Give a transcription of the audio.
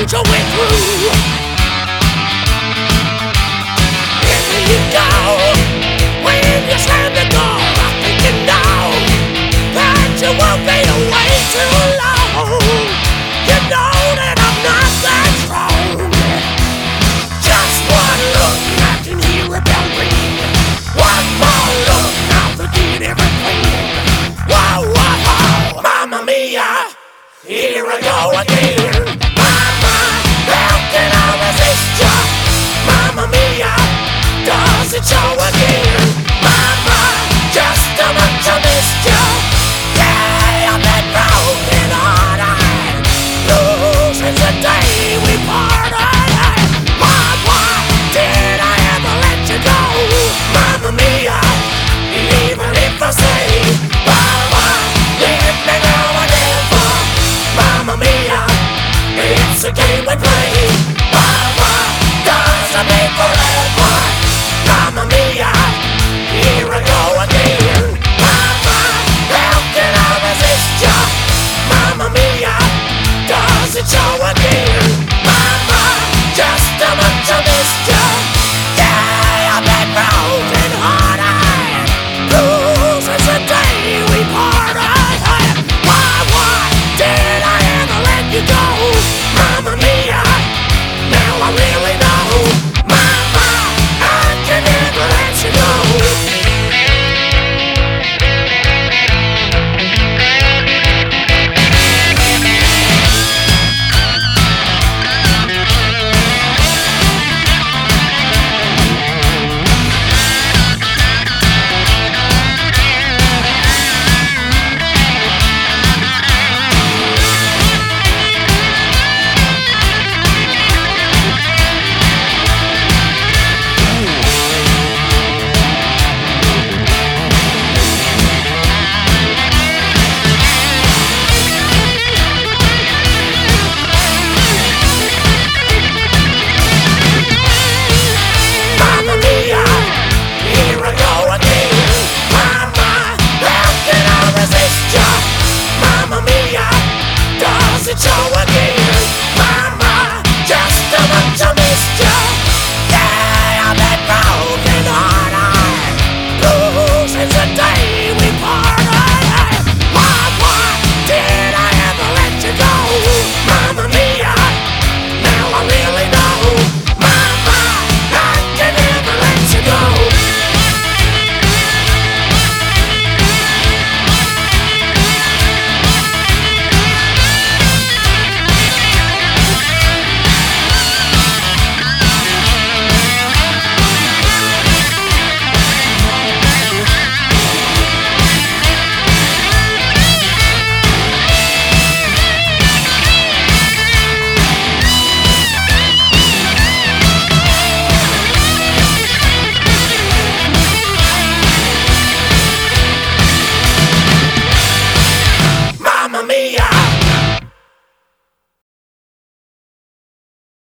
hold your way through. Here you go. When you slam the door, I think you know that you won't be away too long. You know that I'm not that strong. Just one look, I can hear a bell ring. One more look, I'll forget everything. Whoa, whoa, whoa, Mamma Mia, here I go again. Mama, how can I resist ya? Mamma Mia, does it show again? Mama, just how much I missed ya. Yeah, I've been broken hearted, blue since the day we parted. Mom, why did I ever let you go? Mamma Mia, even if I say, Mama, let me go or never. Mamma Mia, it's a game we play.